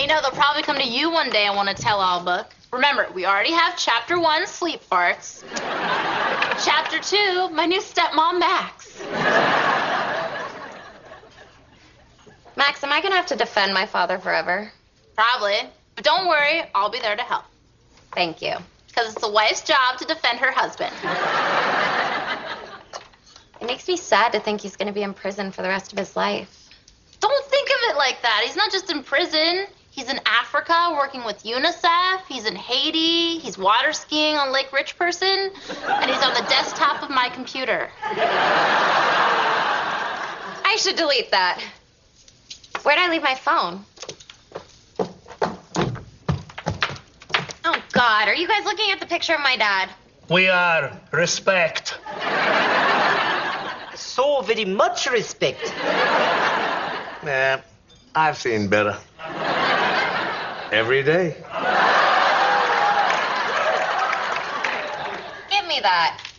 You know, they'll probably come to you one day and want a tell-all book. Remember, we already have Chapter 1, Sleep Farts. Chapter 2, my new stepmom, Max. Max, am I gonna have to defend my father forever? Probably. But don't worry, I'll be there to help. Thank you. Because it's a wife's job to defend her husband. It makes me sad to think he's gonna be in prison for the rest of his life. Don't think of it like that. He's not just in prison. He's in Africa working with UNICEF. He's in Haiti. He's water skiing on Lake Rich Person. And he's on the desktop of my computer. I should delete that. Where'd I leave my phone? Oh, God. Are you guys looking at the picture of my dad? We are. Respect. So very much respect. Nah, I've seen better. Every day. Give me that.